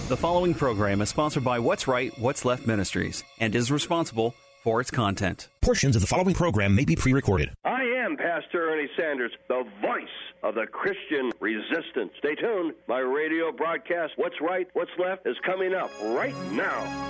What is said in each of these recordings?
The following program is sponsored by What's Right, What's Left Ministries and is responsible for its content. Portions of the following program may be pre-recorded. I am Pastor Ernie Sanders, the voice of the Christian resistance. Stay tuned. My radio broadcast, What's Right, What's Left, is coming up right now.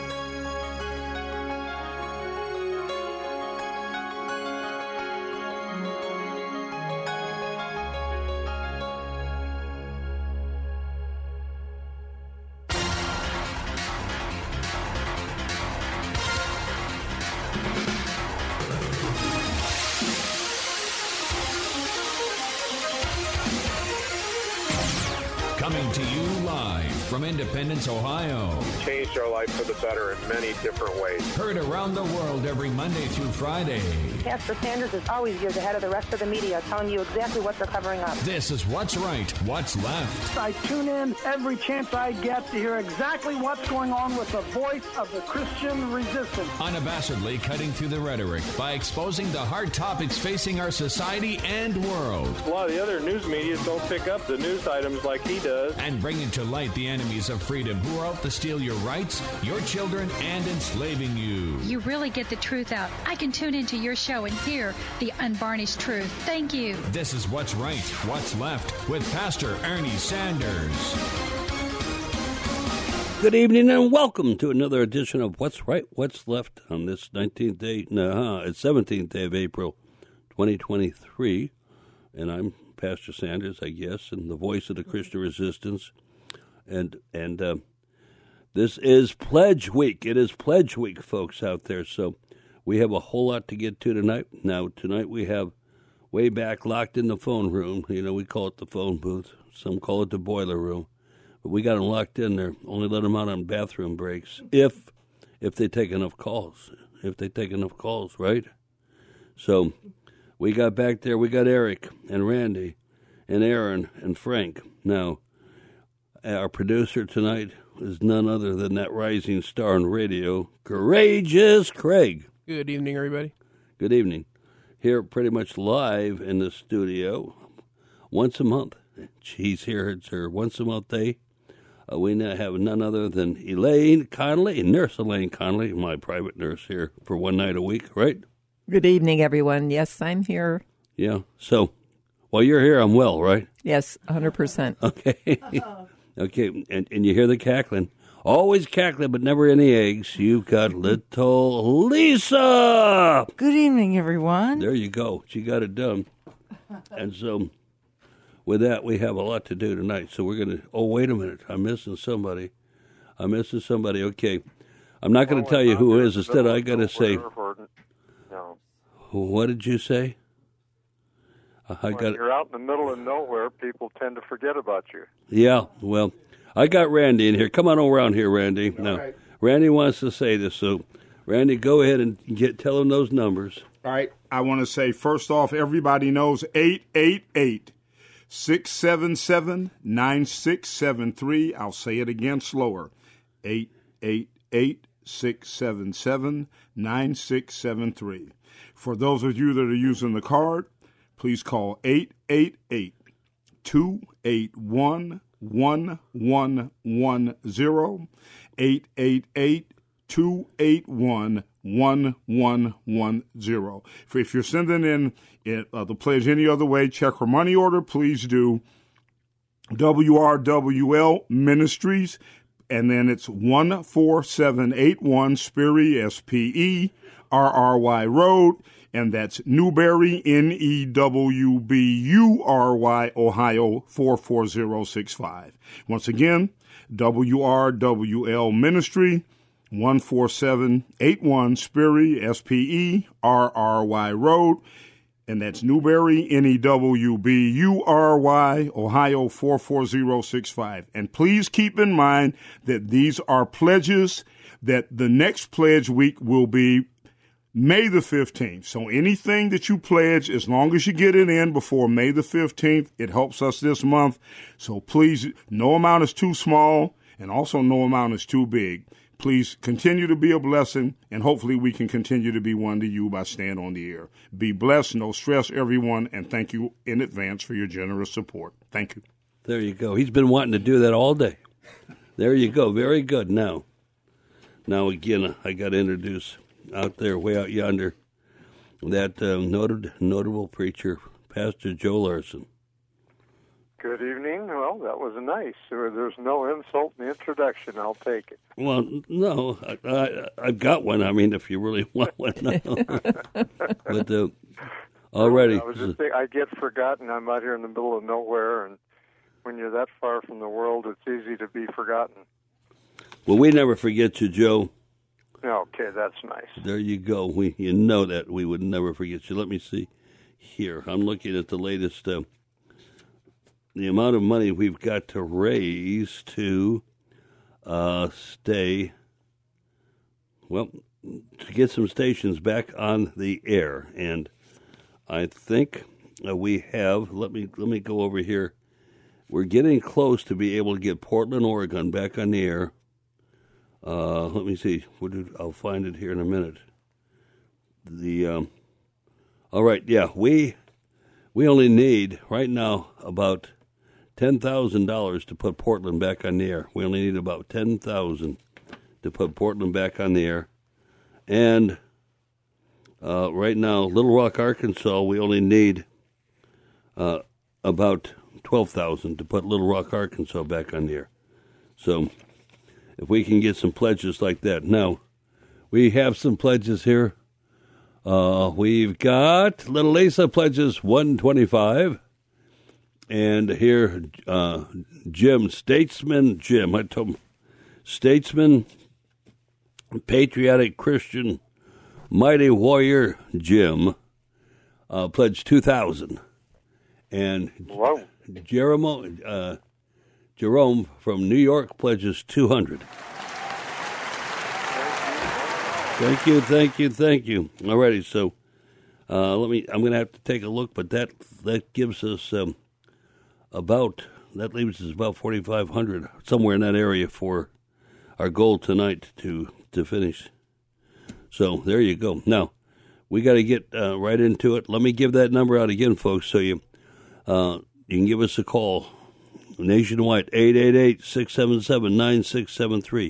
Coming to you live from Independence, Ohio. Changed our life for the better in many different ways. Heard around the world every Monday through Friday. Pastor Sanders is always years ahead of the rest of the media, telling you exactly what they're covering up. This is What's Right, What's Left. I tune in every chance I get to hear exactly what's going on with the voice of the Christian resistance. Unabashedly cutting through the rhetoric by exposing the hard topics facing our society and world. A lot of the other news media don't pick up the news items like he does. And bringing to light the enemies of freedom who are out to steal your rights, your children, and enslaving you. You really get the truth out. I can tune into your show and hear the unvarnished truth. Thank you. This is What's Right, What's Left with Pastor Ernie Sanders. Good evening and welcome to another edition of What's Right, What's Left on this 19th day, it's 17th day of April, 2023. And I'm Pastor Sanders, I guess, and the voice of the Christian resistance. And this is Pledge Week. It is Pledge Week, folks, out there. So we have a whole lot to get to tonight. Now, tonight we have way back locked in the phone room. You know, we call it the phone booth. Some call it the boiler room. But we got them locked in there. Only let them out on bathroom breaks if they take enough calls. If they take enough calls, right? So we got back there, we got Eric and Randy and Aaron and Frank. Now, our producer tonight is none other than that rising star on radio, Courageous Craig. Good evening, everybody. Good evening. Here pretty much live in the studio once a month. She's here, it's her once a month day. We now have none other than Elaine Connolly, Nurse Elaine Connolly, my private nurse here for one night a week, right? Good evening, everyone. Yes, I'm here. Yeah. So, while you're here, I'm well, right? Yes, 100%. Okay. Okay. And you hear the cackling. Always cackling, but never any eggs. You've got little Lisa. Good evening, everyone. There you go. She got it done. And so, with that, we have a lot to do tonight. So we're going to, wait a minute. I'm missing somebody. Okay. I'm not going to tell you who it is. Instead, I got to say, what did you say? When you're out in the middle of nowhere, people tend to forget about you. Yeah, well, I got Randy in here. Come on around here, Randy. Now, right. Randy wants to say this, so Randy, go ahead and tell him those numbers. All right, I want to say, first off, everybody knows 888-677-9673. I'll say it again slower, 888-677-9673. For those of you that are using the card, please call 888-281-1110, 888-281-1110. If you're sending in the pledge any other way, check or money order, please do WRWL Ministries, and then it's 14781 Sperry, SPERRY Road, and that's Newberry, NEWBURY, Ohio 44065. Once again, WRWL Ministry, 14781 Sperry, SPERRY Road, and that's Newberry, NEWBURY, Ohio 44065. And please keep in mind that these are pledges, that the next pledge week will be May the 15th. So anything that you pledge, as long as you get it in before May the 15th, it helps us this month. So please, no amount is too small, and also no amount is too big. Please continue to be a blessing, and hopefully we can continue to be one to you by staying on the air. Be blessed, no stress, everyone, and thank you in advance for your generous support. Thank you. There you go. He's been wanting to do that all day. There you go. Very good. Now again, I got to introduce out there, way out yonder, that notable preacher, Pastor Joe Larson. Good evening. Well, that was nice. There's no insult in the introduction. I'll take it. Well, no, I've got one. I mean, if you really want one. No. But already. I was just thinking, I get forgotten. I'm out here in the middle of nowhere, and when you're that far from the world, it's easy to be forgotten. Well, we never forget you, Joe. Okay, that's nice. There you go. You know that we would never forget you. Let me see here. I'm looking at the latest, the amount of money we've got to raise to to get some stations back on the air. And I think we have, let me go over here. We're getting close to be able to get Portland, Oregon back on the air. Let me see. I'll find it here in a minute. All right, yeah, we only need right now about $10,000 to put Portland back on the air. We only need about $10,000 to put Portland back on the air, and right now, Little Rock, Arkansas, we only need about $12,000 to put Little Rock, Arkansas back on the air. So, if we can get some pledges like that. Now, we have some pledges here. We've got Little Lisa pledges $125. And here, Jim, Statesman Jim, I told him, Statesman, Patriotic Christian, Mighty Warrior Jim, pledged $2,000. And Jerome from New York pledges $200. Thank you. Alrighty, so I'm going to have to take a look, but that gives us that leaves us about 4,500, somewhere in that area for our goal tonight to finish. So there you go. Now we got to get right into it. Let me give that number out again, folks, so you can give us a call. Nationwide, 888-677-9673.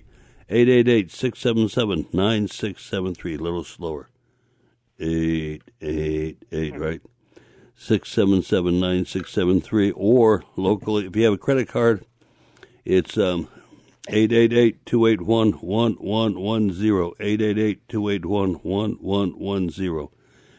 888-677-9673. A little slower. 888, right? 677-9673. Or locally, if you have a credit card, it's 888-281-1110. 888-281-1110.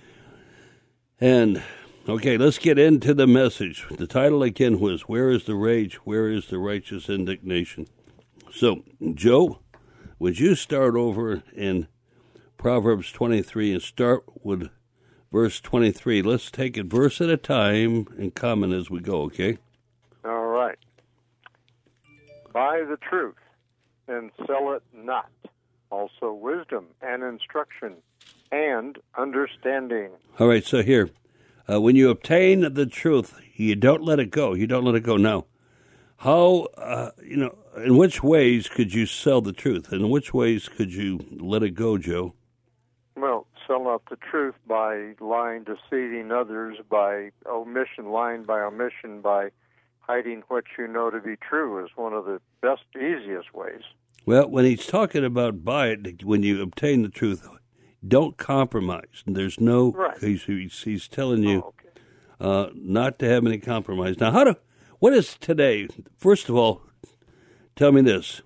And okay, let's get into the message. The title again was, Where is the Rage? Where is the Righteous Indignation? So, Joe, would you start over in Proverbs 23 and start with verse 23? Let's take it verse at a time and comment as we go, okay? All right. Buy the truth and sell it not. Also wisdom and instruction and understanding. All right, so here. When you obtain the truth, you don't let it go. You don't let it go. Now, how, in which ways could you sell the truth? In which ways could you let it go, Joe? Well, sell out the truth by lying, deceiving others, by omission, lying by omission, by hiding what you know to be true is one of the best, easiest ways. Well, when he's talking about buy it, when you obtain the truth, don't compromise. There's no. Right. He's telling you not to have any compromise. Now, what is today? First of all, tell me this: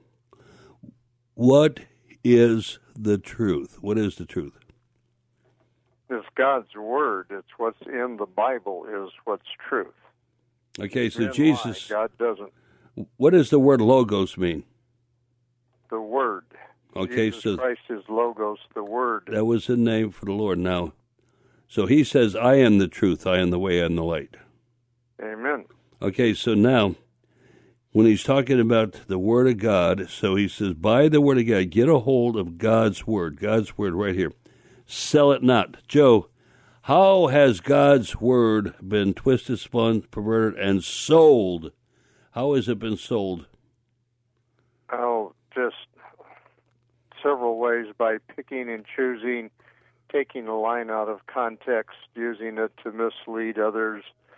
what is the truth? What is the truth? It's God's word. It's what's in the Bible is what's truth. Okay, so Jesus. God doesn't. What does the word logos mean? The word. Okay, Jesus Christ is logos, the word. That was the name for the Lord. Now, so he says, I am the truth, I am the way and the light. Amen. Okay, so now, when he's talking about the Word of God, so he says, by the Word of God, get a hold of God's Word right here. Sell it not. Joe, how has God's Word been twisted, spun, perverted, and sold? How has it been sold? Oh, just several ways, by picking and choosing, taking a line out of context, using it to mislead others,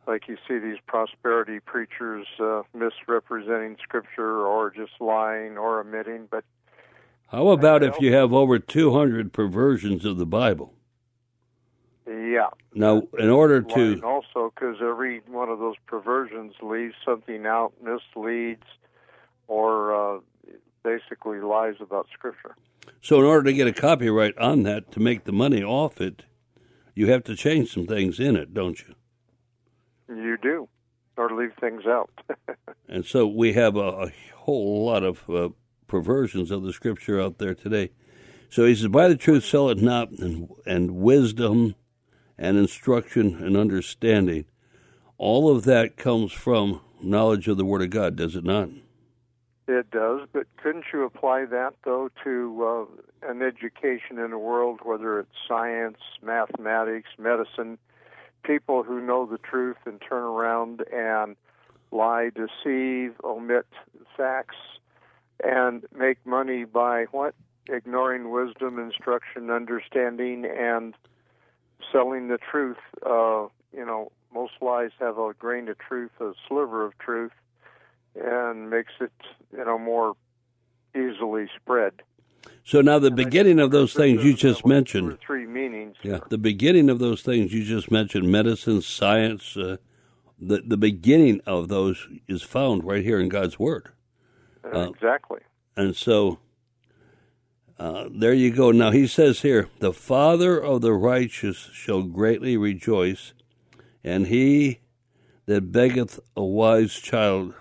Like you see these prosperity preachers misrepresenting Scripture or just lying or omitting. But how about if you have over 200 perversions of the Bible? Yeah. Now, in order to... Also, because every one of those perversions leaves something out, misleads, or basically lies about Scripture. So in order to get a copyright on that, to make the money off it, you have to change some things in it, don't you? You do, or leave things out. And so we have a whole lot of perversions of the Scripture out there today. So he says, buy the truth, sell it not, and wisdom and instruction and understanding. All of that comes from knowledge of the Word of God, does it not? It does, but couldn't you apply that, though, to an education in the world, whether it's science, mathematics, medicine, people who know the truth and turn around and lie, deceive, omit facts, and make money by what? Ignoring wisdom, instruction, understanding, and selling the truth. Most lies have a grain of truth, a sliver of truth, and makes it, more easily spread. So now the beginning of those things you just mentioned. 2 or 3 meanings. Yeah, the beginning of those things you just mentioned, medicine, science, the beginning of those is found right here in God's Word. Exactly. And so there you go. Now he says here, the father of the righteous shall greatly rejoice, and he that begetteth a wise child,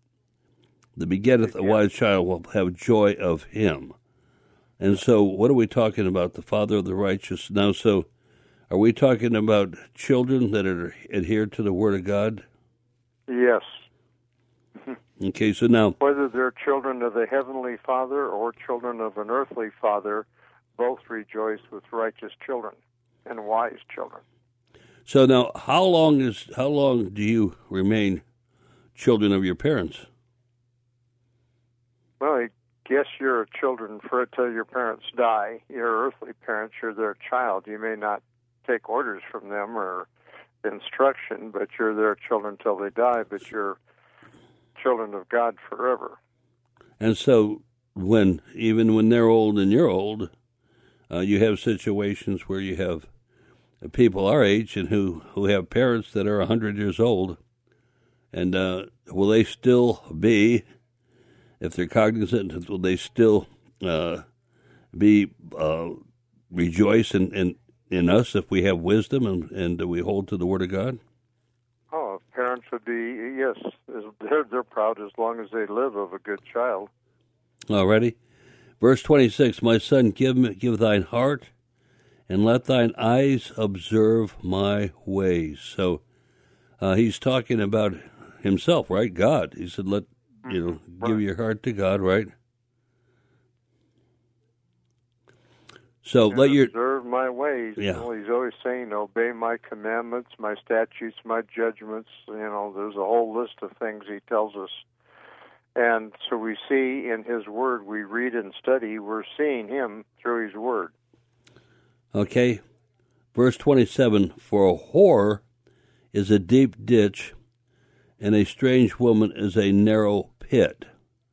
a wise child will have joy of him. And so what are we talking about? The father of the righteous. Now, so are we talking about children that are adhered to the Word of God? Yes. Okay, so now... whether they're children of the Heavenly Father or children of an earthly father, both rejoice with righteous children and wise children. So now, how long do you remain children of your parents? Well, I guess you're children for until your parents die. Your earthly parents, you're their child. You may not take orders from them or instruction, but you're their children until they die, but you're children of God forever. And so even when they're old and you're old, you have situations where you have people our age and who have parents that are 100 years old, and will they still be, if they're cognizant, will they still be rejoice in us if we have wisdom and we hold to the Word of God? Oh, parents would be, yes, they're proud as long as they live of a good child. Alrighty. Verse 26, my son, give thine heart, and let thine eyes observe my ways. So he's talking about himself, right? God. He said, give your heart to God, right? So and let your observe my ways. Yeah. He's always saying, obey my commandments, my statutes, my judgments. There's a whole list of things he tells us. And so we see in his word, we read and study, we're seeing him through his word. Okay. Verse 27, for a whore is a deep ditch, and a strange woman is a narrow pit.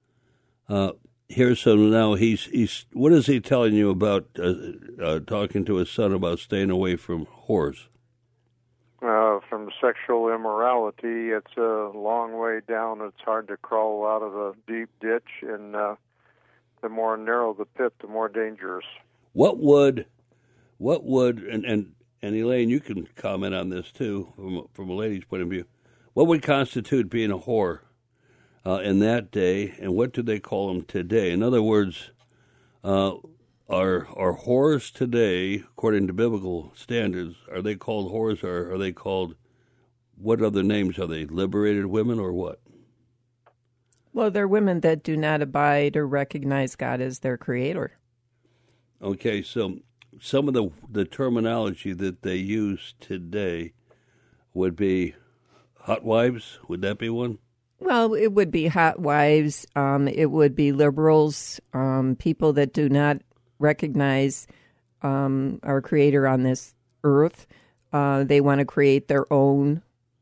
So now he's what is he telling you about talking to his son about staying away from whores? From sexual immorality, it's a long way down. It's hard to crawl out of a deep ditch, and the more narrow the pit, the more dangerous. What would and Elaine, you can comment on this too from a lady's point of view. What would constitute being a whore in that day, and what do they call them today? In other words, are whores today, according to biblical standards, are they called whores, or are they called, what other names are they? Liberated women or what? Well, they're women that do not abide or recognize God as their creator. Okay, so some of the terminology that they use today would be hot wives. Would that be one? Well, it would be hot wives. It would be liberals, people that do not recognize our creator on this earth. They want to create their own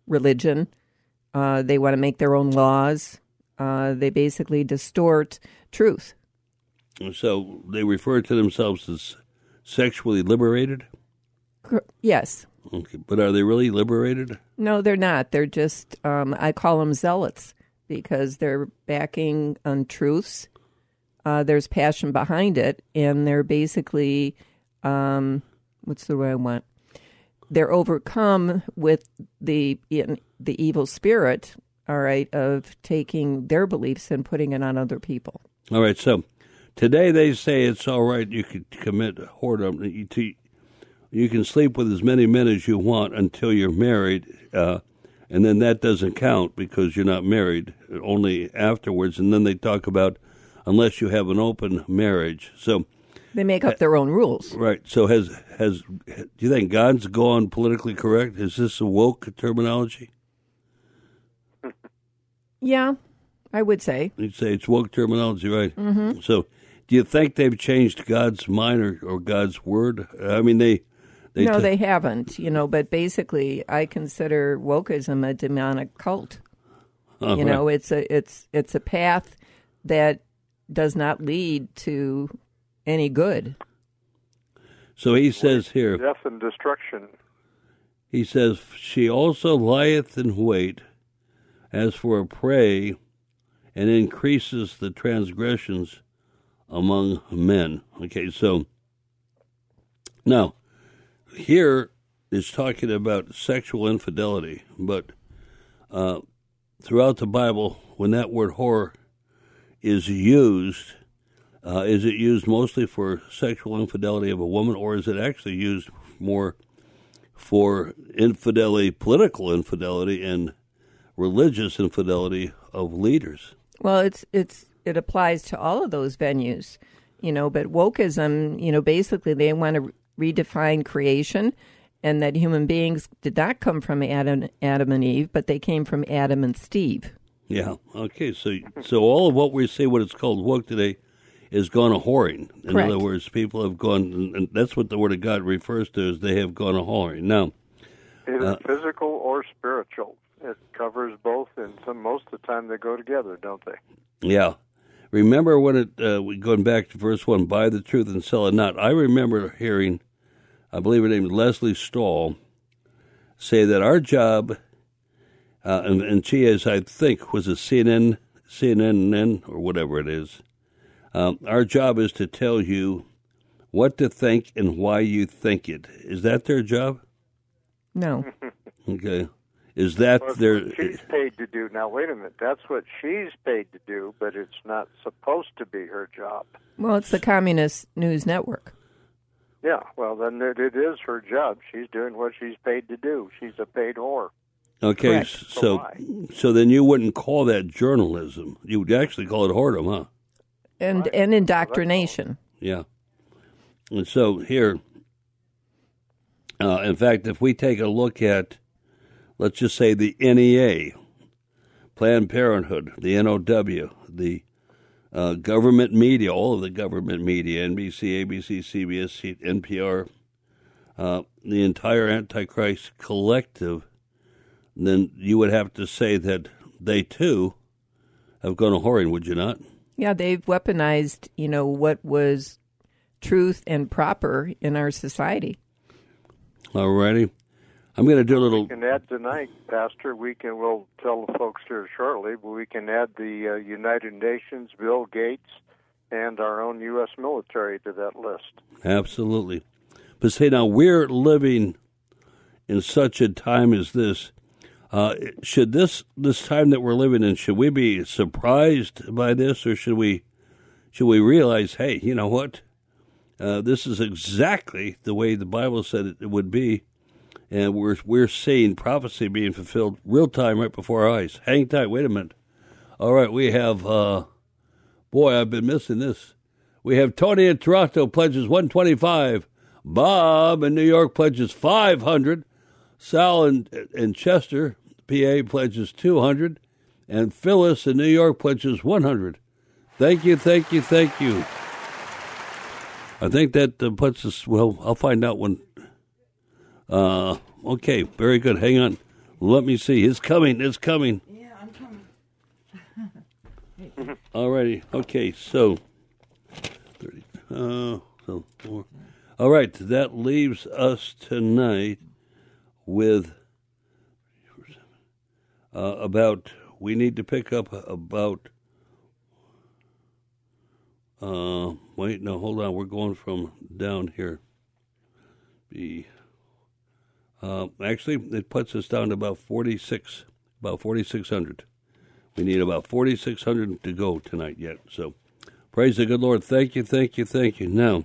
religion. They want to make their own laws. They basically distort truth. So they refer to themselves as sexually liberated? Yes. Okay, but are they really liberated? No, they're not. They're just, I call them zealots because they're backing untruths. There's passion behind it, and they're basically, what's the word I want? They're overcome with the evil spirit, all right, of taking their beliefs and putting it on other people. All right, so today they say it's all right, you can commit whoredom. You can sleep with as many men as you want until you're married, and then that doesn't count because you're not married, only afterwards. And then they talk about unless you have an open marriage. So they make up their own rules. Right. So do you think God's gone politically correct? Is this a woke terminology? Yeah, I would say. You'd say it's woke terminology, right? Mm-hmm. So do you think they've changed God's mind or God's word? I mean, they haven't, but basically I consider wokeism a demonic cult. Right. It's a path that does not lead to any good. So he says here, death and destruction. He says, she also lieth in wait as for a prey and increases the transgressions among men. Okay, so now here is talking about sexual infidelity, but throughout the Bible, when that word whore is it used mostly for sexual infidelity of a woman, or is it actually used more for infidelity, political infidelity, and religious infidelity of leaders? Well, it applies to all of those venues, but wokeism, basically they want to redefine creation, and that human beings did not come from Adam and Eve, but they came from Adam and Steve. Yeah. Okay. So all of what we say, what it's called woke today, is gone a whoring. In Correct. other words, people have gone, and that's what the Word of God refers to, as they have gone a whoring. Now, either physical or spiritual. It covers both, and most of the time they go together, don't they? Yeah. Remember when going back to verse 1, buy the truth and sell it not. I remember hearing, I believe her name is Leslie Stahl, say that our job, and she is, I think, was a CNN, or whatever it is, our job is to tell you what to think and why you think it. Is that their job? No. Okay. Is that their... she's paid to do. Now, wait a minute. That's what she's paid to do, but it's not supposed to be her job. Well, it's the Communist News Network. Yeah, well, then it is her job. She's doing what she's paid to do. She's a paid whore. Okay, so then you wouldn't call that journalism. You would actually call it whoredom, huh? And indoctrination. Yeah. And so here, in fact, if we take a look at, let's just say the NEA, Planned Parenthood, the NOW, the government media, all of the government media, NBC, ABC, CBS, NPR, the entire Antichrist collective, then you would have to say that they, too, have gone a whoring, would you not? Yeah, they've weaponized, what was truth and proper in our society. All righty. I'm going to do a little... We can add tonight, Pastor, we'll tell the folks here shortly, but we can add the United Nations, Bill Gates, and our own U.S. military to that list. Absolutely. But say now, we're living in such a time as this. Should this time that we're living in, should we be surprised by this, or should we realize, hey, you know what? This is exactly the way the Bible said it would be, and we're seeing prophecy being fulfilled real time right before our eyes. Hang tight. Wait a minute. All right, we have. Boy, I've been missing this. We have Tony in Toronto pledges $125. Bob in New York pledges $500. Sal in Chester, PA, pledges $200, and Phyllis in New York pledges $100. Thank you. I think that puts us, well, I'll find out when. Okay, very good. Hang on. Let me see. It's coming. It's coming. Yeah, I'm coming. All righty. Okay, so 30. So 4. All right, that leaves us tonight with about. We need to pick up about. Wait, no, hold on. We're going from down here. Actually, it puts us down to about 4,600. We need about 4,600 to go tonight yet. So, praise the good Lord. Thank you, thank you, thank you. Now,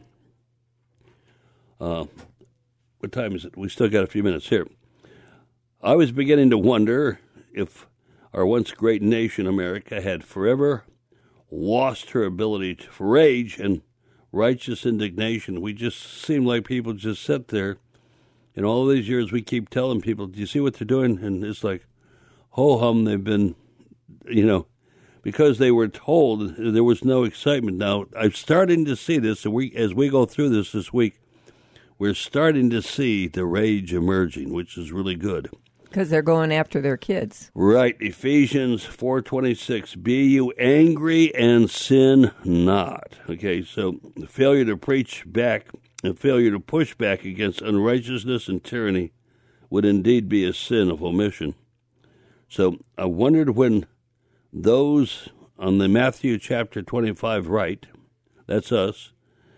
what time is it? We still got a few minutes here. I was beginning to wonder if our once great nation, America, had forever lost her ability for rage and righteous indignation. We just seem like people just sit there. In all these years, we keep telling people, do you see what they're doing? And it's like, ho-hum, they've been, because they were told there was no excitement. Now, I'm starting to see this, as we go through this week, we're starting to see the rage emerging, which is really good. Because they're going after their kids. Right. Ephesians 4:26. Be you angry and sin not. Okay, so the failure to preach back and failure to push back against unrighteousness and tyranny would indeed be a sin of omission. So I wondered when those on the Matthew chapter 25 right, that's us,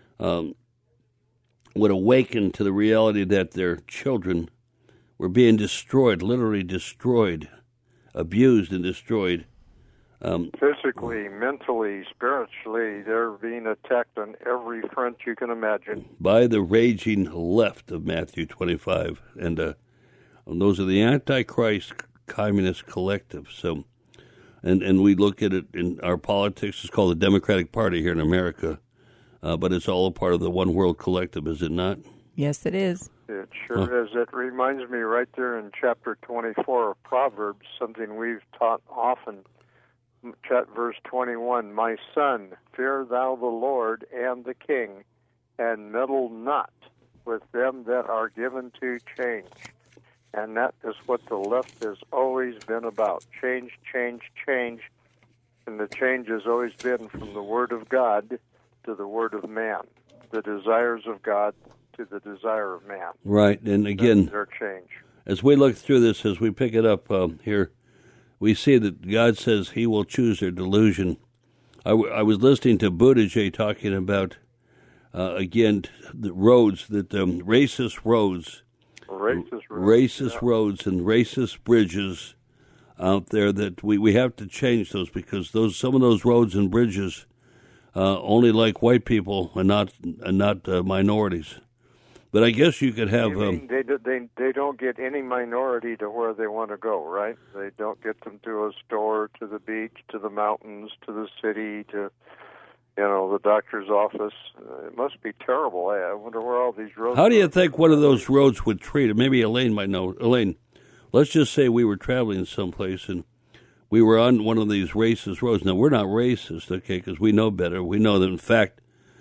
would awaken to the reality that their children were being destroyed, literally destroyed, abused and destroyed. Physically, mentally, spiritually, they're being attacked on every front you can imagine. By the raging left of Matthew 25. And those are the Antichrist Communist Collective. So, and we look at it in our politics. It's called the Democratic Party here in America. But it's all a part of the One World Collective, is it not? Yes, it is. It sure is. It reminds me right there in chapter 24 of Proverbs, something we've taught often. Verse 21, my son, fear thou the Lord and the king, and meddle not with them that are given to change. And that is what the left has always been about. Change, change, change. And the change has always been from the word of God to the word of man, the desires of God to the desire of man. Right, and again, their change. As we look through this, as we pick it up here, we see that God says He will choose their delusion. I was listening to Buttigieg talking about again the roads that racist roads and racist bridges out there that we have to change those because some of those roads and bridges only like white people and not minorities. But I guess you could have. They don't get any minority to where they want to go, right? They don't get them to a store, to the beach, to the mountains, to the city, to the doctor's office. It must be terrible. I wonder where all these roads. How do you think one of those roads would treat it? Maybe Elaine might know. Elaine, let's just say we were traveling someplace and we were on one of these racist roads. Now we're not racist, okay? Because we know better. We know that in fact.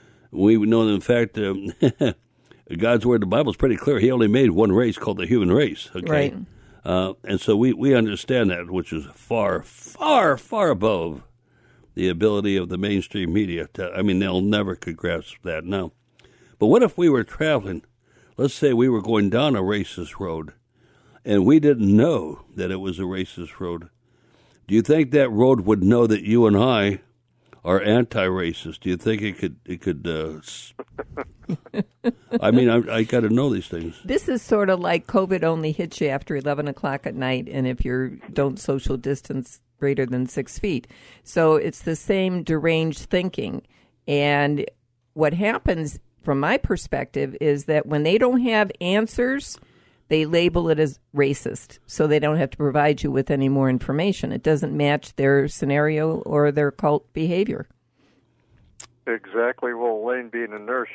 God's word, the Bible is pretty clear. He only made one race called the human race. Okay? Right. And so we understand that, which is far, far, far above the ability of the mainstream media. They'll never could grasp that now. But what if we were traveling, let's say we were going down a racist road, and we didn't know that it was a racist road. Do you think that road would know that you and I are anti-racist? Do you think it could I got to know these things. This is sort of like COVID only hits you after 11 o'clock at night, and if you don't social distance greater than 6 feet. So it's the same deranged thinking. And what happens, from my perspective, is that when they don't have answers, they label it as racist, so they don't have to provide you with any more information. It doesn't match their scenario or their cult behavior. Exactly. Well, Elaine, being a nurse,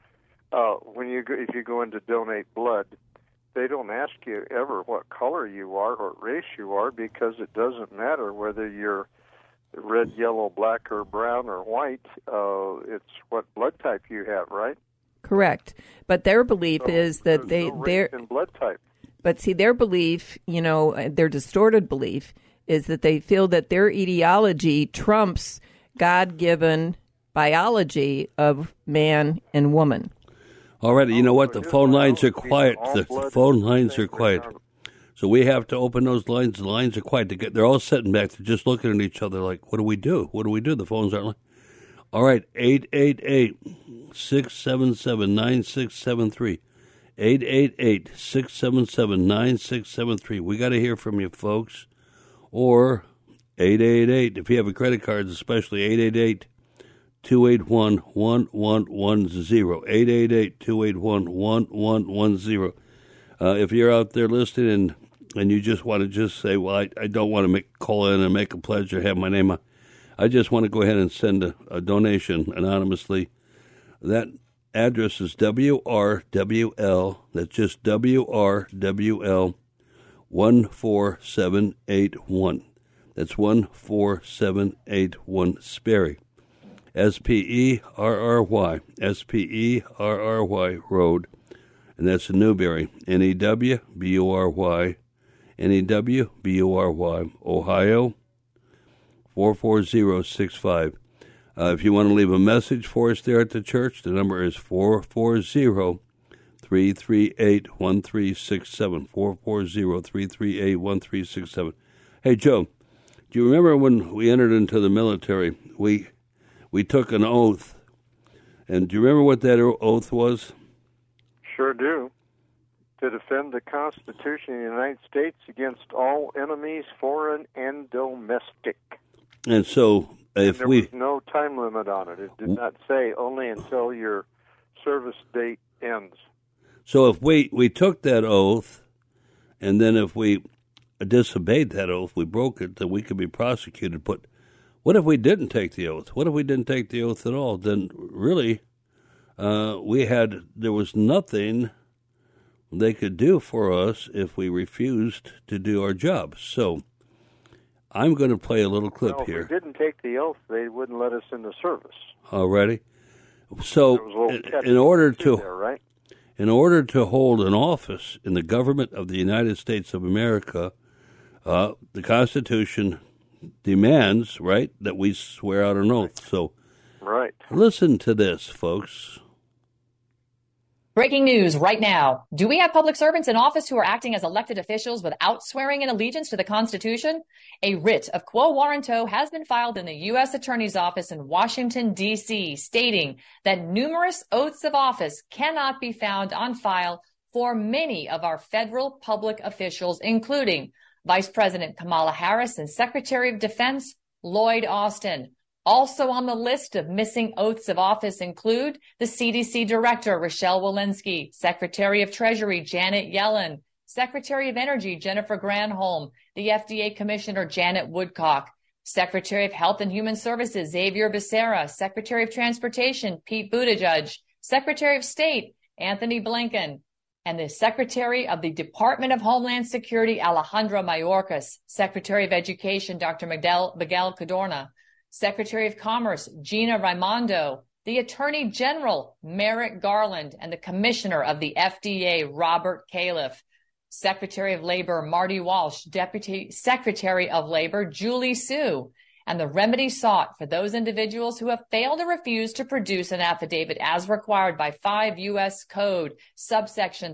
if you go in to donate blood, they don't ask you ever what color you are or what race you are, because it doesn't matter whether you're red, yellow, black, or brown, or white. It's what blood type you have, right? Correct. But their belief is that their blood type. But see, their belief, their distorted belief is that they feel that their ideology trumps God-given biology of man and woman. All right, you know what? The phone lines are quiet. The phone lines are quiet. So we have to open those lines. The lines are quiet. They're all sitting back. They're just looking at each other like, what do we do? What do we do? The phones aren't. All right, 888-677-9673. 888-677-9673. We got to hear from you, folks. Or 888, if you have a credit card, especially 888-281-1110. 888-281-1110. If you're out there listening and you just want to just say, well, I don't want to call in and make a pledge or have my name on, I just want to go ahead and send a donation anonymously. That address is WRWL. That's just WRWL 14781. That's 14781 Sperry. SPERRY. SPERRY Road. And that's in Newberry. NEWBURY. NEWBURY. Ohio 44065. If you want to leave a message for us there at the church, the number is 440-338-1367. 440-338-1367. Hey, Joe, do you remember when we entered into the military, we took an oath? And do you remember what that oath was? Sure do. To defend the Constitution of the United States against all enemies, foreign and domestic. And so, if there was no time limit on it. It did not say only until your service date ends. So if we took that oath, and then if we disobeyed that oath, we broke it, then we could be prosecuted. But what if we didn't take the oath? What if we didn't take the oath at all? Then really, there was nothing they could do for us if we refused to do our job. So I'm going to play a little clip here. If we didn't take the oath, they wouldn't let us into service. Already? So in order to hold an office in the government of the United States of America, the Constitution demands, right, that we swear out an oath. So listen to this, folks. Breaking news right now. Do we have public servants in office who are acting as elected officials without swearing in allegiance to the Constitution? A writ of quo warranto has been filed in the U.S. Attorney's Office in Washington, D.C., stating that numerous oaths of office cannot be found on file for many of our federal public officials, including Vice President Kamala Harris and Secretary of Defense Lloyd Austin. Also on the list of missing oaths of office include the CDC Director, Rochelle Walensky, Secretary of Treasury, Janet Yellen, Secretary of Energy, Jennifer Granholm, the FDA Commissioner, Janet Woodcock, Secretary of Health and Human Services, Xavier Becerra, Secretary of Transportation, Pete Buttigieg, Secretary of State, Anthony Blinken, and the Secretary of the Department of Homeland Security, Alejandro Mayorkas, Secretary of Education, Dr. Miguel Cadorna, Secretary of Commerce, Gina Raimondo, the Attorney General, Merrick Garland, and the Commissioner of the FDA, Robert Califf, Secretary of Labor, Marty Walsh, Deputy Secretary of Labor, Julie Su, and the remedy sought for those individuals who have failed or refused to produce an affidavit as required by 5 U.S. Code, subsection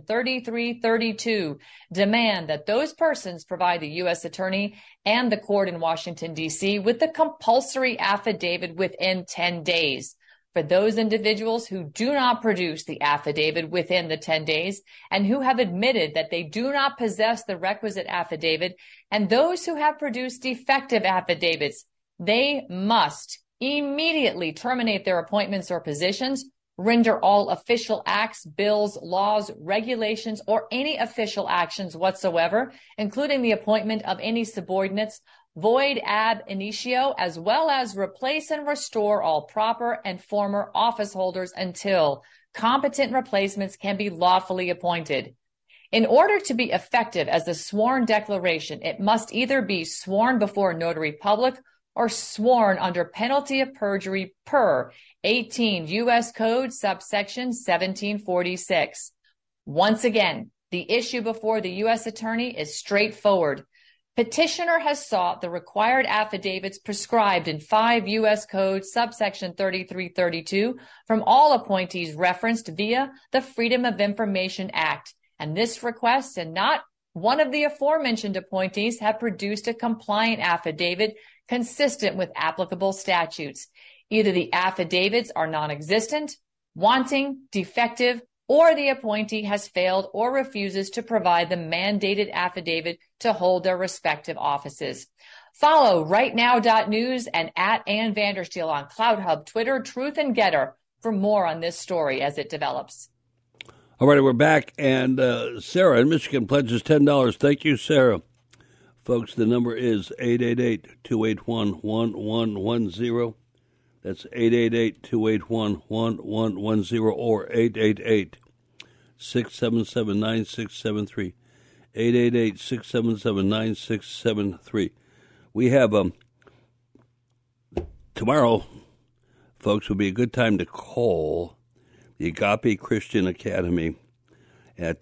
3332, demand that those persons provide the U.S. Attorney and the court in Washington, D.C. with the compulsory affidavit within 10 days. For those individuals who do not produce the affidavit within the 10 days and who have admitted that they do not possess the requisite affidavit, and those who have produced defective affidavits, they must immediately terminate their appointments or positions, render all official acts, bills, laws, regulations, or any official actions whatsoever, including the appointment of any subordinates, void ab initio, as well as replace and restore all proper and former office holders until competent replacements can be lawfully appointed. In order to be effective as a sworn declaration, it must either be sworn before a notary public or sworn under penalty of perjury per 18 U.S. Code subsection 1746. Once again, The issue before the U.S. Attorney is straightforward. Petitioner has sought the required affidavits prescribed in 5 U.S. Code subsection 3332 from all appointees referenced via the Freedom of Information Act. And this request and not one of the aforementioned appointees have produced a compliant affidavit consistent with applicable statutes. Either the affidavits are non-existent, wanting, defective, or the appointee has failed or refuses to provide the mandated affidavit to hold their respective offices. Follow rightnow.news and at Ann Vandersteel on CloudHub, Twitter, Truth, and Getter for more on this story as it develops. All right, we're back, and Sarah in Michigan pledges $10. Thank you, Sarah. Folks, the number is 888-281-1110. That's 888-281-1110 or 888-677-9673. 888-677-9673. We have tomorrow, folks, will be a good time to call the Agape Christian Academy at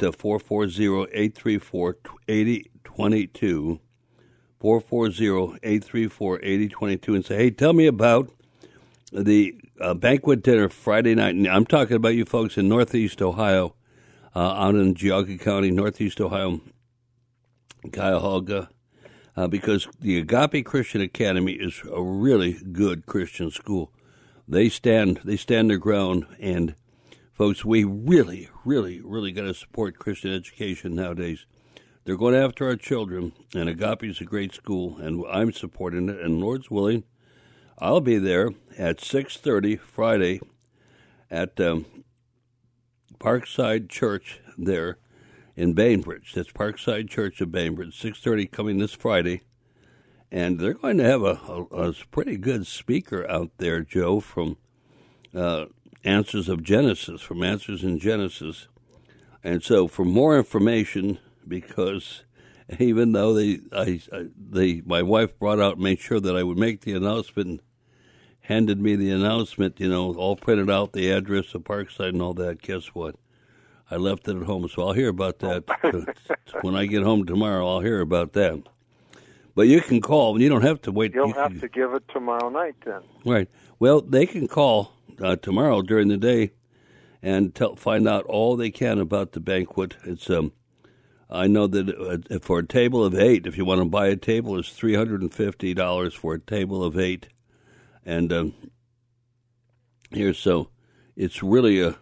440-834-8022. 440-834-8022 and say, hey, tell me about the banquet dinner Friday night. And I'm talking about you folks in Northeast Ohio, out in Geauga County, Northeast Ohio, Cuyahoga, because the Agape Christian Academy is a really good Christian school. They stand their ground, and folks, we really, really, really got to support Christian education nowadays. They're going after our children, and Agape is a great school, and I'm supporting it, and Lord's willing, I'll be there at 6:30 Friday at Parkside Church there in Bainbridge. That's Parkside Church of Bainbridge, 6:30 coming this Friday. And they're going to have a pretty good speaker out there, Joe, from Answers in Genesis. And so for more information, because even though my wife brought out and made sure that I would make the announcement and handed me the announcement, all printed out, the address of Parkside and all that, guess what? I left it at home, so I'll hear about that. When I get home tomorrow, I'll hear about that. But you can call. You don't have to wait. You'll have to give it tomorrow night then. Right. Well, they can call tomorrow during the day and find out all they can about the banquet. It's I know that for a table of 8, if you want to buy a table, it's $350 for a table of 8. And so it's really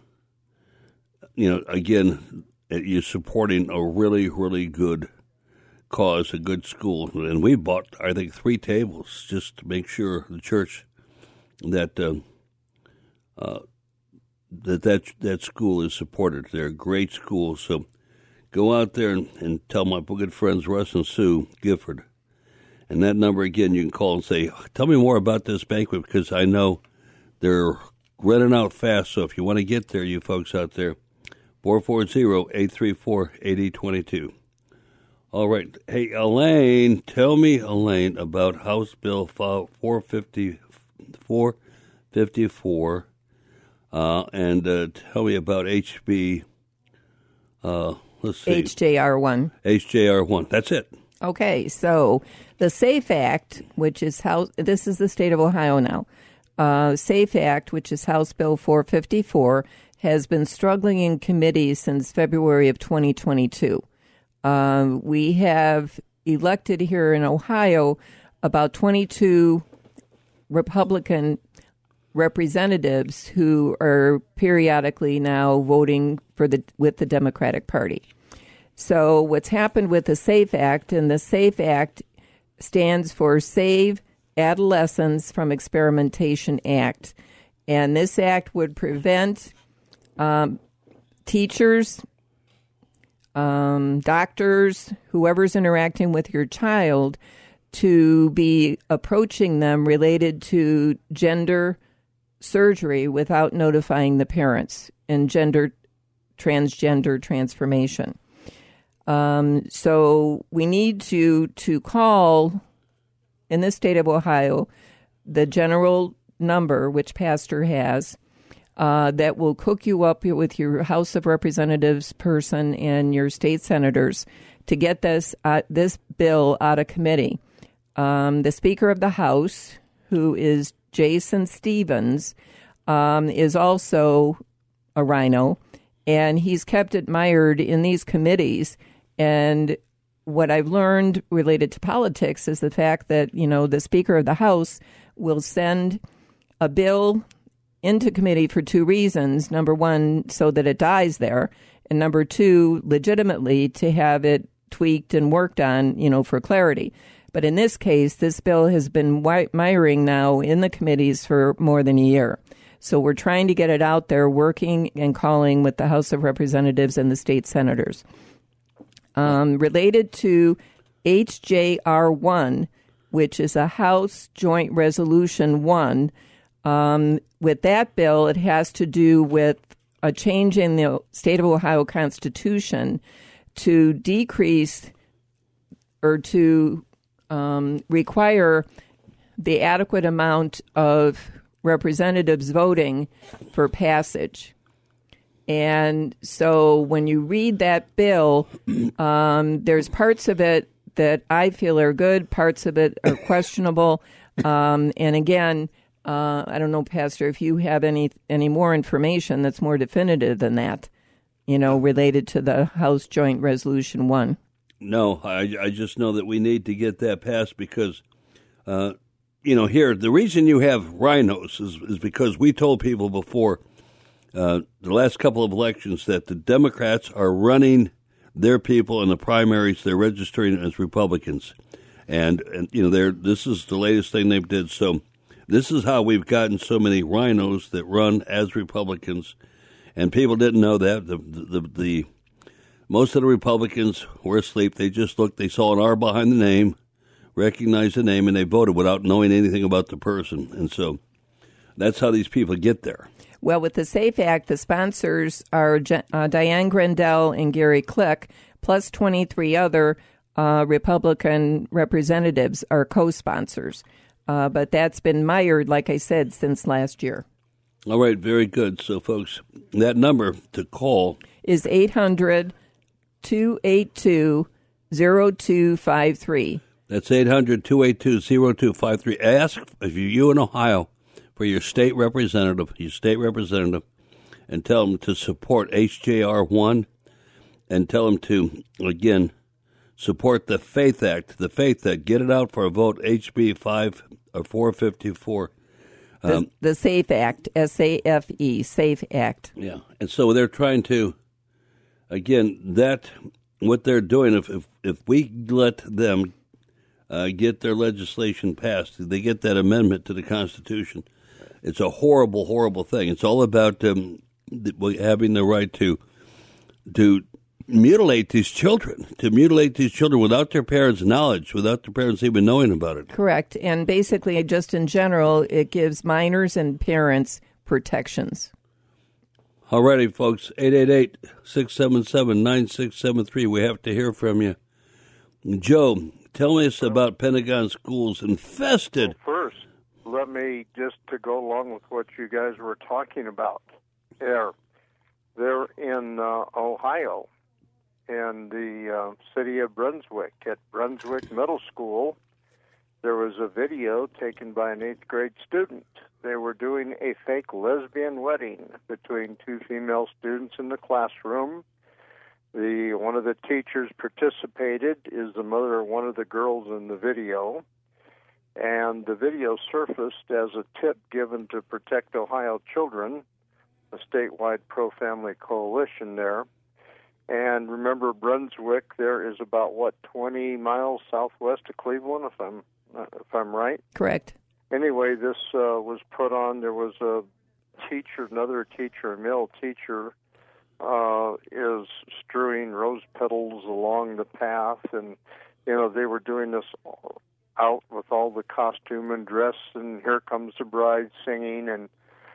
again, you're supporting a really, really good cause, a good school. And we bought, I think, 3 tables just to make sure the church that that school is supported. They're a great school. So go out there and tell my good friends Russ and Sue Gifford. And that number, again, you can call and say, tell me more about this banquet, because I know they're running out fast. So if you want to get there, you folks out there, 440-834-8022. All right. Hey, Elaine, tell me, Elaine, about House Bill 454, and tell me about HB, let's see. HJR1. HJR1. That's it. Okay, so the SAFE Act, which is this is the state of Ohio now. SAFE Act, which is House Bill 454, has been struggling in committee since February of 2022. We have elected here in Ohio about 22 Republican representatives who are periodically now voting with the Democratic Party. So what's happened with the SAFE Act, and the SAFE Act stands for Save Adolescents from Experimentation Act. And this act would prevent teachers, doctors, whoever's interacting with your child, to be approaching them related to gender surgery without notifying the parents and transgender transformation. So we need to call, in the state of Ohio, the general number, which Pastor has, that will cook you up with your House of Representatives person and your state senators to get this bill out of committee. The Speaker of the House, who is Jason Stevens, is also a rhino, and he's kept it mired in these committees. And what I've learned related to politics is the fact that, the Speaker of the House will send a bill into committee for two reasons. Number one, so that it dies there. And number two, legitimately to have it tweaked and worked on, for clarity. But in this case, this bill has been miring now in the committees for more than a year. So we're trying to get it out there, working and calling with the House of Representatives and the state senators. Related to HJR1, which is a House Joint Resolution 1, with that bill, it has to do with a change in the state of Ohio Constitution to decrease or to require the adequate amount of representatives voting for passage. And so when you read that bill, there's parts of it that I feel are good, parts of it are questionable. And again, I don't know, Pastor, if you have any more information that's more definitive than that, related to the House Joint Resolution 1. No, I just know that we need to get that passed because, here, the reason you have rhinos is because we told people before the last couple of elections that the Democrats are running their people in the primaries. They're registering as Republicans. And this is the latest thing they did. So this is how we've gotten so many rhinos that run as Republicans. And people didn't know that. The most of the Republicans were asleep. They just looked. They saw an R behind the name, recognized the name, and they voted without knowing anything about the person. And so that's how these people get there. Well, with the SAFE Act, the sponsors are Diane Grandel and Gary Click, plus 23 other Republican representatives are co-sponsors. But that's been mired, like I said, since last year. All right, very good. So, folks, that number to call is 800-282-0253. That's 800-282-0253. Ask if you're in Ohio for your state representative, and tell them to support HJR1 and tell them to, again, support the FAITH Act. The FAITH Act. Get it out for a vote, HB 454. The SAFE Act, S-A-F-E, SAFE Act. Yeah, and so they're trying to, again, what they're doing, if we let them get their legislation passed, they get that amendment to the Constitution, it's a horrible, horrible thing. It's all about having the right to mutilate these children, without their parents' knowledge, without their parents even knowing about it. Correct. And basically, just in general, it gives minors and parents protections. All righty, folks, 888-677-9673. We have to hear from you. Joe, tell us about Pentagon schools infested. Well, first, let me, just to go along with what you guys were talking about, they're in Ohio, in the city of Brunswick, at Brunswick Middle School. There was a video taken by an 8th grade student. They were doing a fake lesbian wedding between two female students in the classroom. One of the teachers participated, is the mother of one of the girls in the video. And the video surfaced as a tip given to Protect Ohio Children, a statewide pro-family coalition there. And remember, Brunswick there is about, 20 miles southwest of Cleveland, if I'm right? Correct. Anyway, this was put on. There was a male teacher, is strewing rose petals along the path, and they were doing this out with all the costume and dress, and Here Comes the Bride singing, and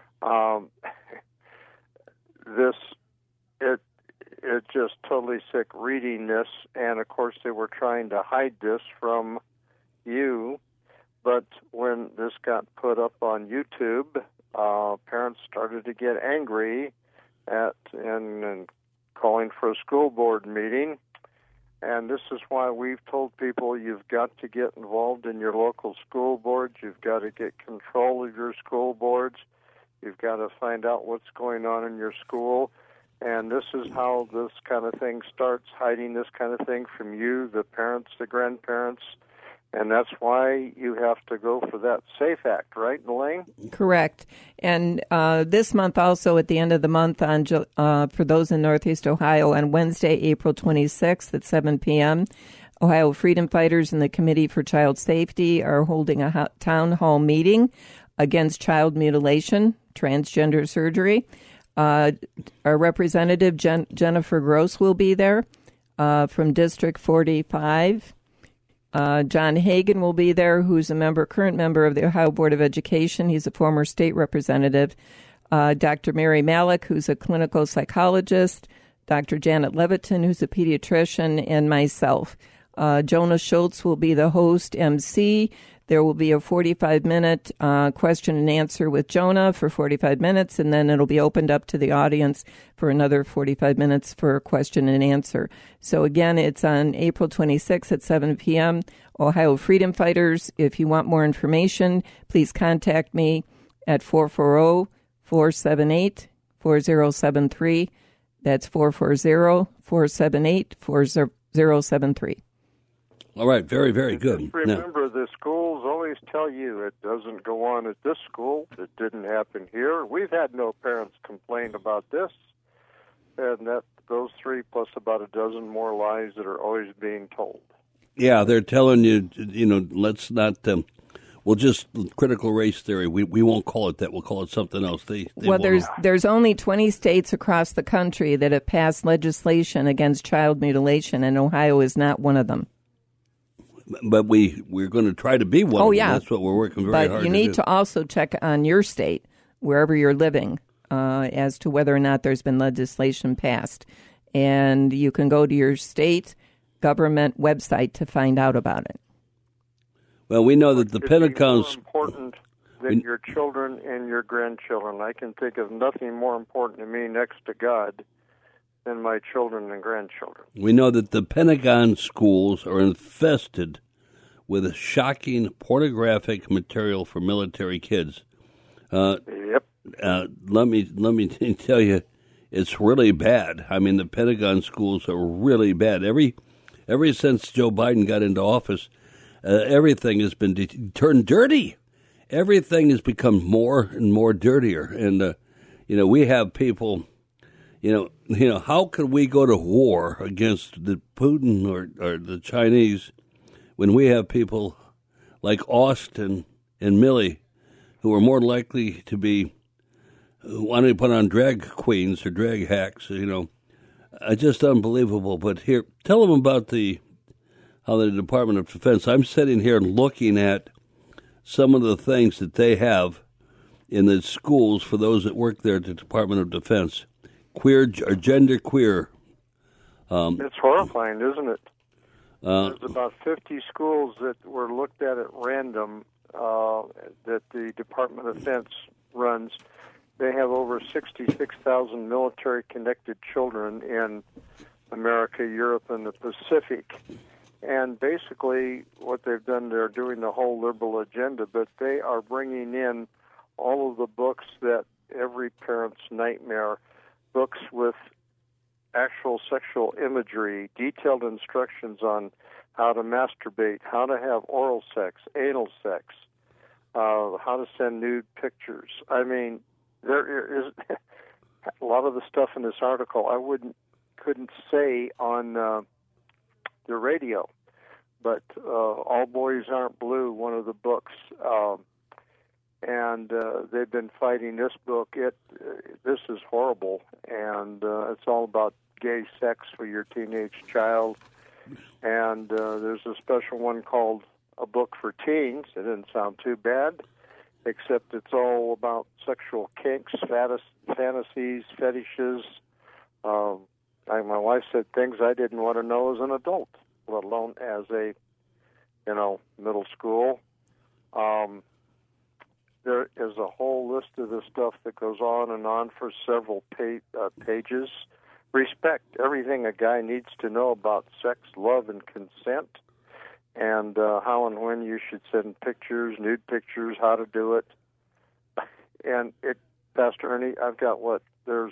it's just totally sick reading this, and of course they were trying to hide this from you, but when this got put up on YouTube, parents started to get angry and calling for a school board meeting. And this is why we've told people you've got to get involved in your local school boards. You've got to get control of your school boards. You've got to find out what's going on in your school. And this is how this kind of thing starts, hiding this kind of thing from you, the parents, the grandparents. And that's why you have to go for that SAFE Act, right, Elaine? Correct. And this month also, at the end of the month, for those in Northeast Ohio, on Wednesday, April 26th at 7 p.m., Ohio Freedom Fighters and the Committee for Child Safety are holding a town hall meeting against child mutilation, transgender surgery. Our representative, Jennifer Gross, will be there from District 45. John Hagan will be there, who's a current member of the Ohio Board of Education. He's a former state representative. Dr. Mary Malik, who's a clinical psychologist. Dr. Janet Leviton, who's a pediatrician, and myself. Jonah Schultz will be the host MC. There will be a 45-minute question and answer with Jonah for 45 minutes, and then it'll be opened up to the audience for another 45 minutes for a question and answer. So again, it's on April 26th at 7 p.m. Ohio Freedom Fighters. If you want more information, please contact me at 440-478-4073. That's 440-478-4073. All right, very, very good. Just remember, the schools always tell you it doesn't go on at this school. It didn't happen here. We've had no parents complain about this. And those three plus about a dozen more lies that are always being told. Yeah, they're telling you, let's not, we'll just critical race theory. We won't call it that. We'll call it something else. There's only 20 states across the country that have passed legislation against child mutilation, and Ohio is not one of them. But we're going to try to be one. Oh, yeah. That's what we're working very hard to do. But you need to also check on your state, wherever you're living, as to whether or not there's been legislation passed. And you can go to your state government website to find out about it. Well, we know that the Pentagon's more important than your children and your grandchildren. I can think of nothing more important to me next to God than my children and grandchildren. We know that the Pentagon schools are infested with shocking pornographic material for military kids. Yep. Let me tell you, it's really bad. I mean, the Pentagon schools are really bad. Ever since Joe Biden got into office, everything has been turned dirty. Everything has become more and more dirtier. And we have people. How could we go to war against the Putin or the Chinese when we have people like Austin and Millie who are more likely to be wanting to put on drag queens or drag hacks? Just unbelievable. But here, tell them about how the Department of Defense. I'm sitting here looking at some of the things that they have in the schools for those that work there at the Department of Defense. Queer or gender queer. It's horrifying, isn't it? There's about 50 schools that were looked at random that the Department of Defense runs. They have over 66,000 military-connected children in America, Europe, and the Pacific. And basically what they've done, they're doing the whole liberal agenda, but they are bringing in all of the books that every parent's nightmare, books with actual sexual imagery, detailed instructions on how to masturbate, how to have oral sex, anal sex, how to send nude pictures. I mean, there is a lot of the stuff in this article I couldn't say on the radio, but All Boys Aren't Blue, one of the books, and they've been fighting this book. This is horrible, and it's all about gay sex for your teenage child. And there's a special one called A Book for Teens. It didn't sound too bad, except it's all about sexual kinks, fantasies, fetishes. My wife said things I didn't want to know as an adult, let alone as a, middle school. there is a whole list of this stuff that goes on and on for several pages. Respect everything a guy needs to know about sex, love, and consent, and how and when you should send pictures, nude pictures, how to do it. And Pastor Ernie, I've got there's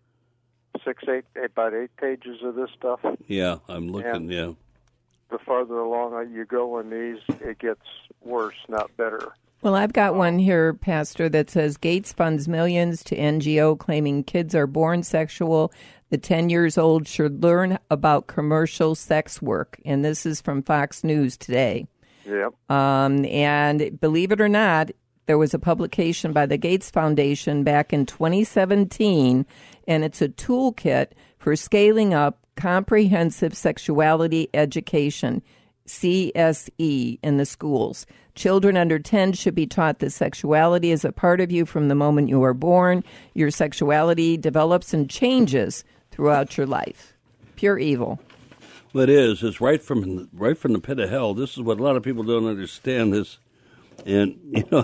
about 8 pages of this stuff. Yeah, I'm looking, yeah. The farther along you go in these, it gets worse, not better. Well, I've got one here, Pastor, that says Gates funds millions to NGO claiming kids are born sexual. The 10 years old should learn about commercial sex work. And this is from Fox News today. Yep. And believe it or not, there was a publication by the Gates Foundation back in 2017, and it's a toolkit for scaling up comprehensive sexuality education, CSE, in the schools. Children under 10 should be taught that sexuality is a part of you from the moment you are born. Your sexuality develops and changes throughout your life. Pure evil. Well, it is. It's right from the pit of hell. This is what a lot of people don't understand. This, and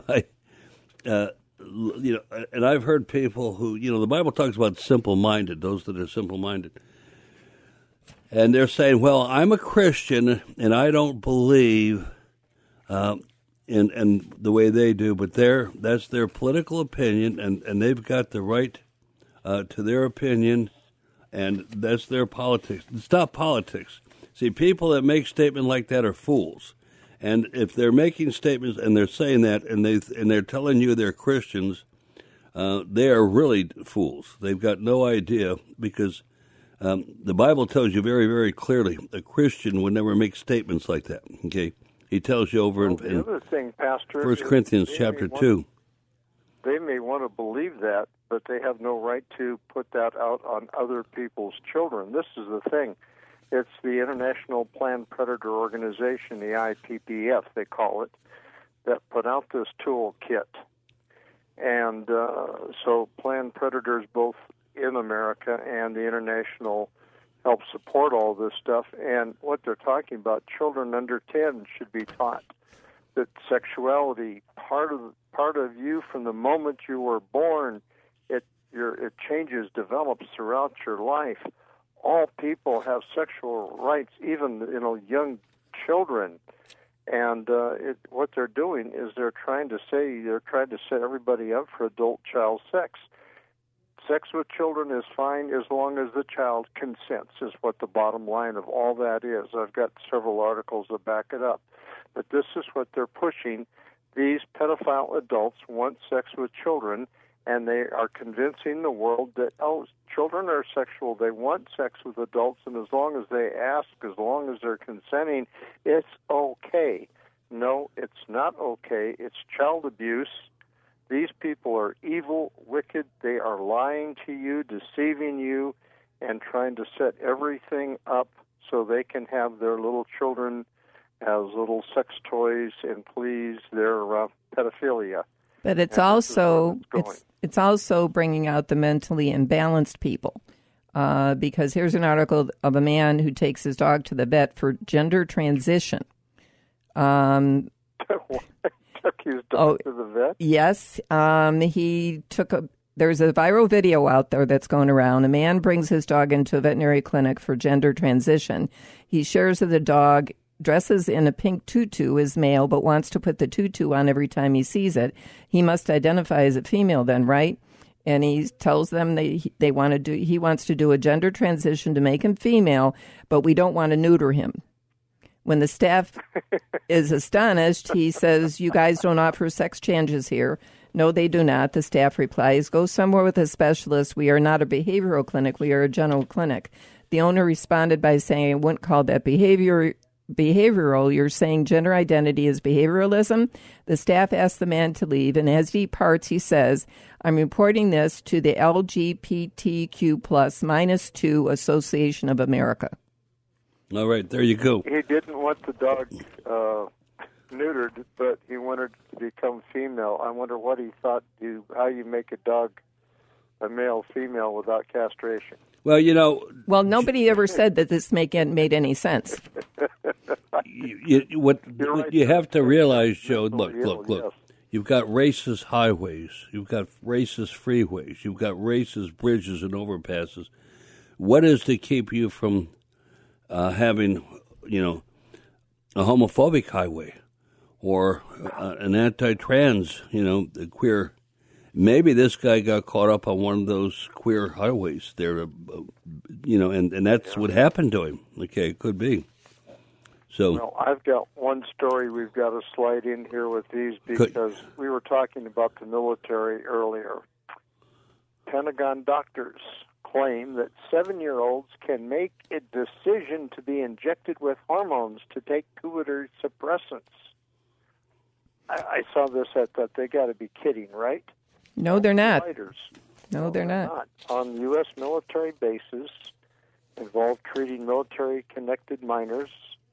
and I've heard people who, the Bible talks about simple-minded, those that are simple-minded. And they're saying, well, I'm a Christian, and I don't believe in the way they do, but that's their political opinion, and they've got the right to their opinion, and that's their politics. It's not politics. See, people that make statements like that are fools. And if they're making statements and they're saying that and they're telling you they're Christians, they are really fools. They've got no idea, because the Bible tells you very, very clearly a Christian would never make statements like that. Okay, he tells you over in the other thing, Pastor, 1 Corinthians chapter 2. They may want to believe that, but they have no right to put that out on other people's children. This is the thing. It's the International Planned Predator Organization, the IPPF, they call it, that put out this toolkit. And so Planned Predators, both in America and the international, help support all this stuff. And what they're talking about, children under 10 should be taught that sexuality, part of you from the moment you were born, it changes, develops throughout your life. All people have sexual rights, even young children, and what they're doing is they're trying to set everybody up for adult child sex. Sex with children is fine as long as the child consents, is what the bottom line of all that is. I've got several articles that back it up, but this is what they're pushing. These pedophile adults want sex with children, and they are convincing the world that, children are sexual. They want sex with adults, and as long as they ask, as long as they're consenting, it's okay. No, it's not okay. It's child abuse. These people are evil, wicked. They are lying to you, deceiving you, and trying to set everything up so they can have their little children as little sex toys and please their pedophilia. But it's also bringing out the mentally imbalanced people, because here's an article of a man who takes his dog to the vet for gender transition. Took his dog to the vet? Yes. There's a viral video out there that's going around. A man brings his dog into a veterinary clinic for gender transition. He shares that the dog dresses in a pink tutu, is male, but wants to put the tutu on every time he sees it. He must identify as a female then, right? And he tells them he wants to do a gender transition to make him female, but we don't want to neuter him. When the staff is astonished, he says, "You guys don't offer sex changes here." No, they do not. The staff replies, "Go somewhere with a specialist. We are not a behavioral clinic. We are a general clinic." The owner responded by saying, "I wouldn't call that behavioral. You're saying gender identity is behavioralism?" The staff asked the man to leave, and as he departs, he says, "I'm reporting this to the LGBTQ+ -2 Association of America." All right, there you go. He didn't want the dog neutered, but he wanted to become female. I wonder what he thought, how you make a dog a male, female without castration. Well, Well, nobody ever said that this made any sense. What you have to realize, Joe, look. You've got racist highways. You've got racist freeways. You've got racist bridges and overpasses. What is to keep you from having, a homophobic highway or an anti-trans, queer? Maybe this guy got caught up on one of those queer highways there, and that's what happened to him. Okay, it could be. So, well, I've got one story we've got to slide in here with these because we were talking about the military earlier. Pentagon doctors claim that 7-year-olds can make a decision to be injected with hormones to take puberty suppressants. I saw this. I thought they got to be kidding, right? No, they're not. Fighters. No, they're not. On U.S. military bases involved treating military-connected minors.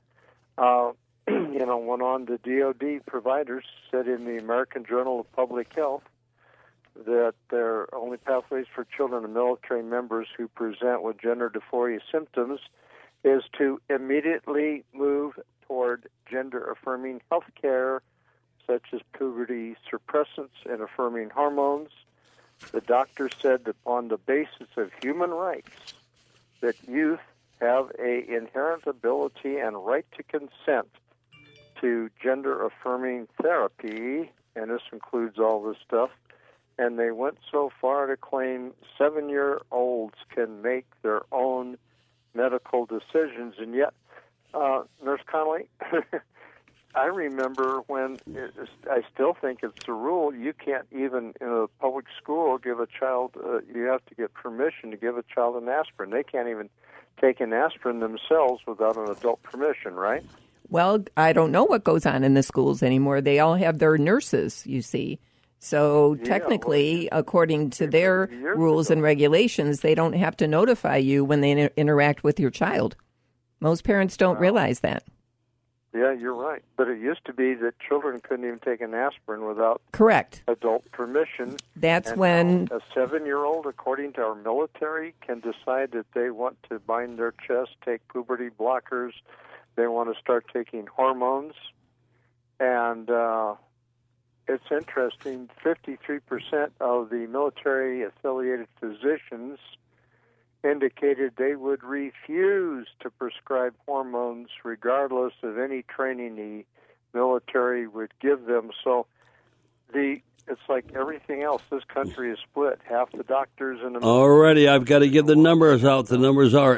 Went on to DOD providers said in the American Journal of Public Health that their only pathways for children of military members who present with gender dysphoria symptoms is to immediately move toward gender-affirming health care, such as puberty suppressants and affirming hormones. The doctor said that on the basis of human rights, that youth have an inherent ability and right to consent to gender-affirming therapy, and this includes all this stuff, and they went so far to claim 7-year-olds can make their own medical decisions, and yet, Nurse Connolly, I remember when, I still think it's the rule, you can't even, in a public school, give a child, you have to get permission to give a child an aspirin. They can't even take an aspirin themselves without an adult permission, right? Well, I don't know what goes on in the schools anymore. They all have their nurses, you see. So technically, according to their rules and regulations, they don't have to notify you when they interact with your child. Most parents don't realize that. Yeah, you're right. But it used to be that children couldn't even take an aspirin without adult permission. That's and when a 7-year-old, according to our military, can decide that they want to bind their chest, take puberty blockers, they want to start taking hormones. And it's interesting, 53% of the military-affiliated physicians indicated they would refuse to prescribe hormones regardless of any training the military would give them. So it's like everything else. This country is split. Half the doctors in the Alrighty, I've got to give the numbers out. The numbers are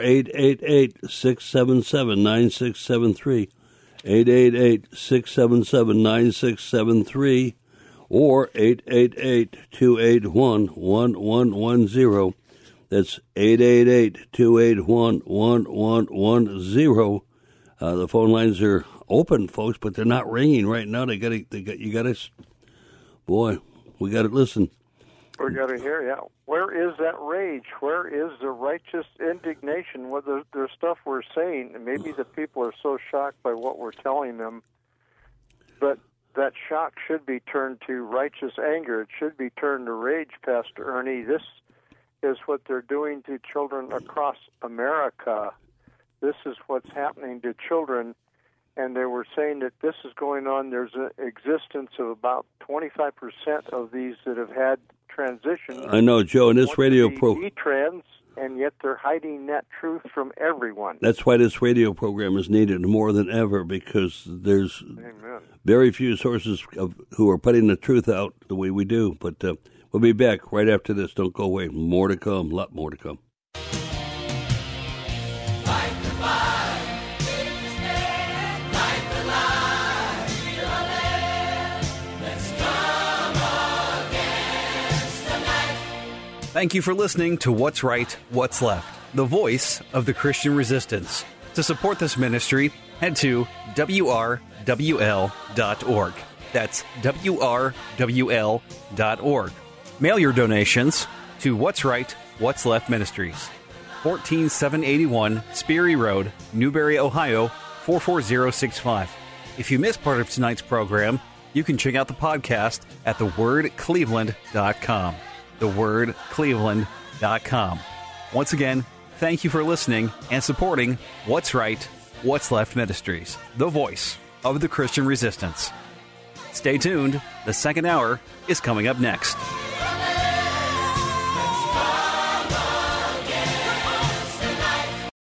888-677-9673, 888-677-9673, or 888-281-1110. That's 888-281-1110. The phone lines are open, folks, but they're not ringing right now. We got to listen. We got to hear, yeah. Where is that rage? Where is the righteous indignation? Well, there's stuff we're saying, and maybe the people are so shocked by what we're telling them, but that shock should be turned to righteous anger. It should be turned to rage, Pastor Ernie. This is what they're doing to children across America. This is what's happening to children, and they were saying that this is going on. There's an existence of about 25% of these that have had transitions. I know, Joe, in this radio program, trans, and yet they're hiding that truth from everyone. That's why this radio program is needed more than ever, because there's very few sources who are putting the truth out the way we do. But we'll be back right after this. Don't go away. More to come. A lot more to come. Thank you for listening to What's Right, What's Left, the voice of the Christian resistance. To support this ministry, head to WRWL.org. That's WRWL.org. Mail your donations to What's Right, What's Left Ministries, 14781 Sperry Road, Newberry, Ohio, 44065. If you missed part of tonight's program, you can check out the podcast at thewordcleveland.com. thewordcleveland.com. Once again, thank you for listening and supporting What's Right, What's Left Ministries, the voice of the Christian resistance. Stay tuned. The second hour is coming up next.